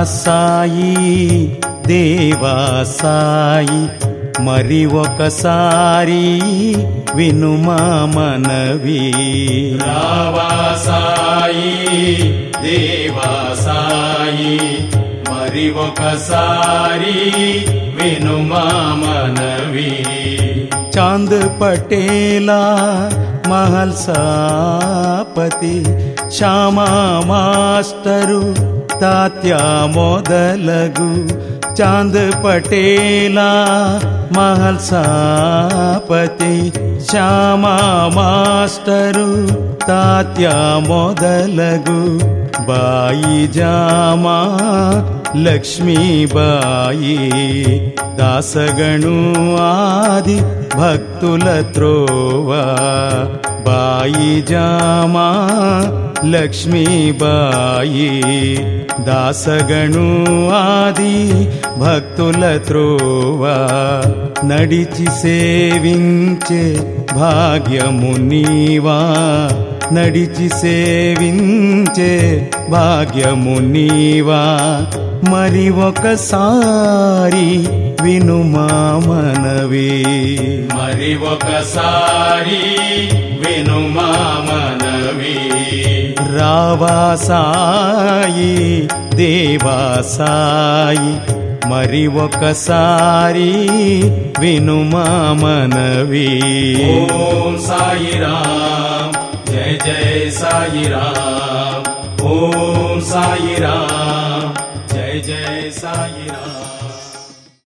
సాయి దేవా సాయి మరి ఒకసారి వినుమా మనవి రావా సాయి దేవా సాయి మరి ఒకసారి వినుమా మనవి చాంద్ పటేలా మహల్సాపతి శ్యామా మాస్టరు తాత్యా మొదలగు చాంద్ పటేలా మహల్సాపతి శ్యామా మాస్టరు తాత్యా మొదలగు బాయి జామా లక్ష్మీబాయి దాసగణు ఆది భక్తుల త్రోవా బాయి జామా లక్ష్మీబాయి దాసగణు ఆది భక్తుల త్రోవా నడిచి సేవించే భాగ్యము నీవా నడిచి సేవించే భాగ్యము నీవా మరి ఒకసారి వినుమా మనవి మరి ఒకసారి వినుమా మనవి రావా సాయి దేవా సాయి మరి ఒకసారి వినుమా మనవి ఓం సాయి రామ్ జయ జయ సాయి రామ్ ఓం సాయి రామ్ జయ జయ సాయి రామ్